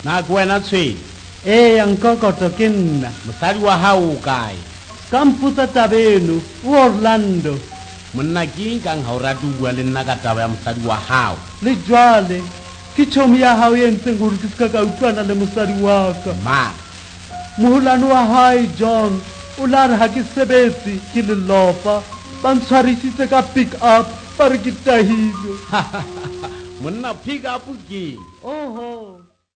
Na kwena tshwe. Yang kokoto ke nna. Mosadi wa hao o kae? Ka mpotsa tabeno o Orlando. Monna ke nkang ha o rate o bua le nna ka taba ya mosadi wa hao. Le jwale ke chomi ya hao e ntseng gore ke ska ka utlwana le mosadi wa ka. Ma Moholwane wa hae John o la re ha ke sebetse ke lelofa ba ntshwarisitse ka pick up ba re ke tahilwe. monna pick up ke. Oho.